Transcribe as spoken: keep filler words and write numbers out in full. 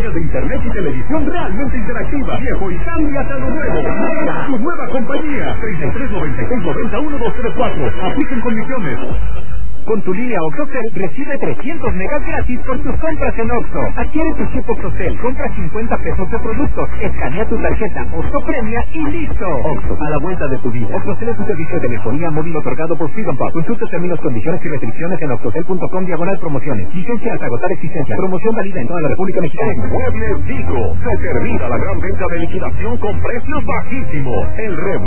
compañía de internet y televisión realmente interactiva. Viejo y cámbiate a lo nuevo. Mega, tu nueva compañía. treinta y tres noventa y seis noventa uno dos tres cuatro. Apliquen condiciones. Con tu línea OxoCell recibe trescientos megas gratis por tus compras en Oxxo. Adquiere tu chip OxoCell, compra cincuenta pesos de productos, escanea tu tarjeta Oxxo Premia y listo. Oxxo, a la vuelta de tu vida. OxoCell es un servicio de telefonía móvil otorgado por Freedom Pop. Consulta términos, condiciones y restricciones en oxocell punto com diagonal promociones. Licencia hasta agotar existencia. Promoción válida en toda la República Mexicana. En Muebles Vigo se termina la gran venta de liquidación con precios bajísimos. El